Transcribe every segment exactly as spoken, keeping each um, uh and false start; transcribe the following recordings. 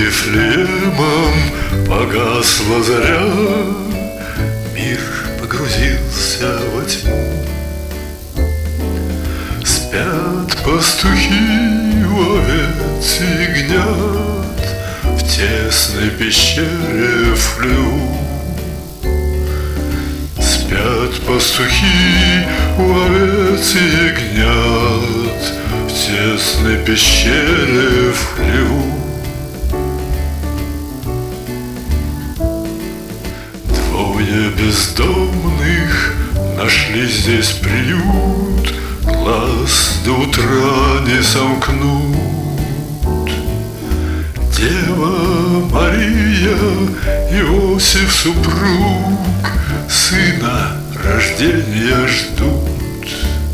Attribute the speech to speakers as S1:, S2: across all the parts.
S1: Вифлеемом погасла заря, мир погрузился во тьму. Спят пастухи у овец и ягнят в тесной пещере в хлеву. Спят пастухи у овец и ягнят в тесной пещере в хлеву. Двое бездомных нашли здесь приют, глаз до утра не сомкнут. Дева Мария, Иосиф супруг, сына рождения ждут.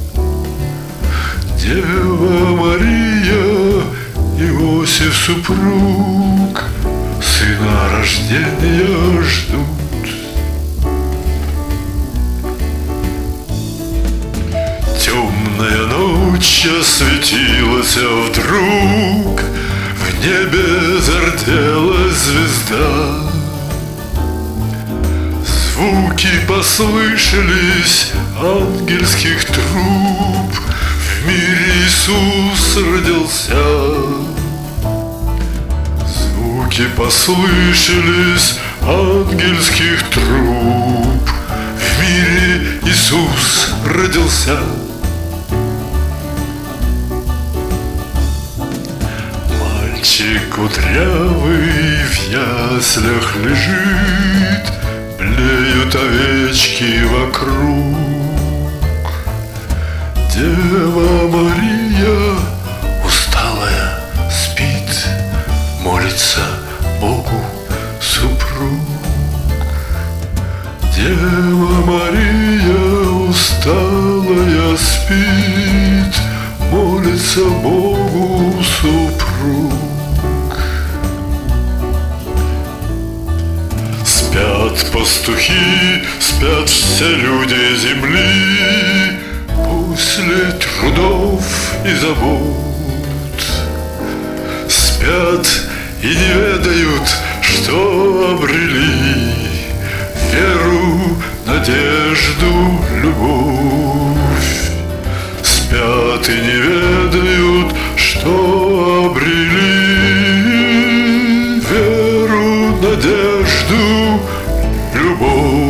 S1: Дева Мария, Иосиф супруг, сына рождения ждут. Темная ночь осветилась вдруг, в небе зарделась звезда. Звуки послышались ангельских труб, в мире Иисус родился. Звуки послышались ангельских труб, в мире Иисус родился. Мальчик кудрявый в яслях лежит, блеют овечки вокруг. Дева Мария, усталая, спит, молится Богу супруг. Дева Мария, усталая, спит, молится Богу супруг. Спят пастухи, спят все люди земли после трудов и забот. Спят и не ведают, что обрели веру, надежду, любовь. Спят и не ведают, что обрели веру, надежду, любовь.